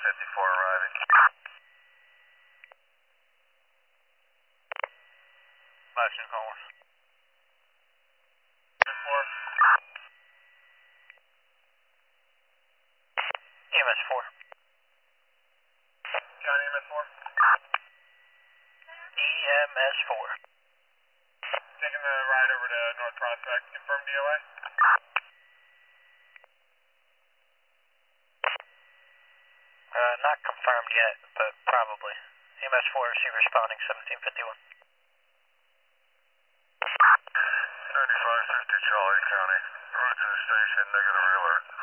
54 arriving. Flashing Colin. 4. EMS 4. John, EMS 4. EMS 4. Taking the ride over to North Prospect. Confirm DOA. Not confirmed yet, but probably. EMS 4 is responding 1751. 9550 Charlie County. Route to the station, negative alert.